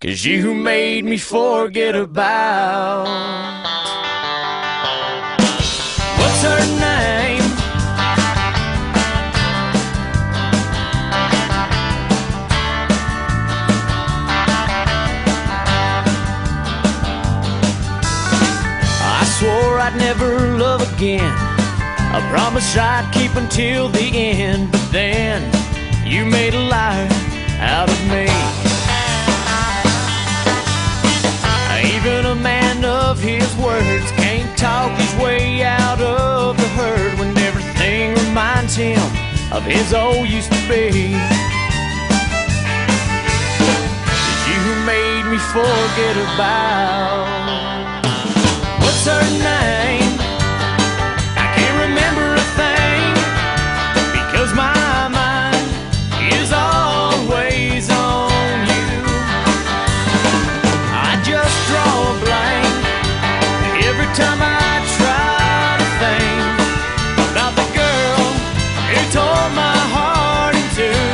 'cause you made me forget about what's her name? I swore I'd never love again. I promised I'd keep until the end, but then you made a liar out of me. Even a man of his words can't talk his way out of the herd when everything reminds him of his old used to be. 'Cause you made me forget about what's her name? I can't remember a thing because my mind is always on you. I just draw a blank every time I try to think about the girl who tore my heart in two.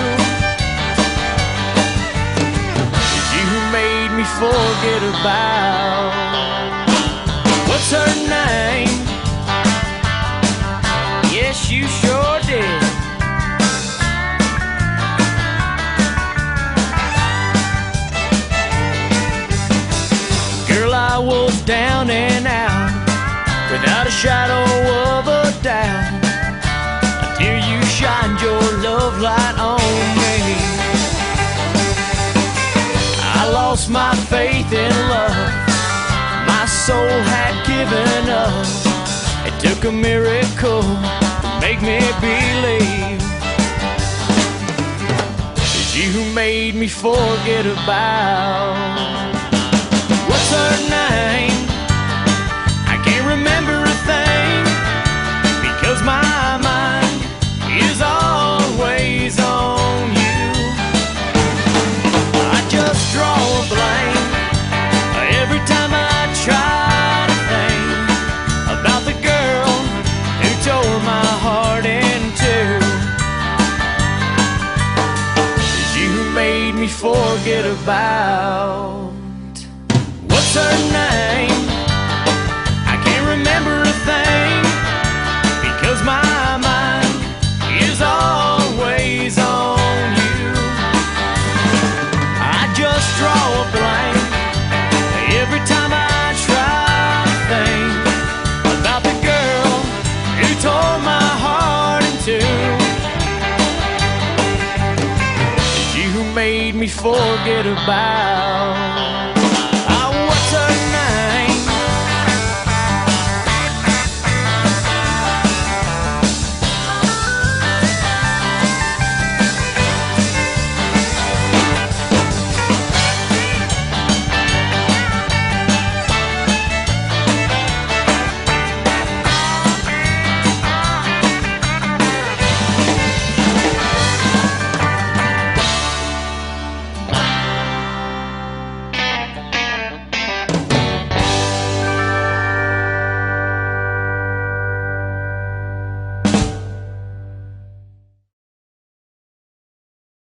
'Cause you made me forget about what's her name? Yes, you sure did. Girl, I was down and out without a shadow of a doubt until you shined your love light on me. I lost my faith in love. My soul had given up. It took a miracle to make me believe. 'Cause you made me forget about what's her name? I can't remember a thing because my mind is always on you. I just draw a blank every time I try to think about the girl who tore my heart in two. 'Cause you made me forget about what's her name? I can't remember a thing because my mind is always on you. I just draw a blank every time I try to think about the girl who tore my heart in two. 'Cause you made me forget about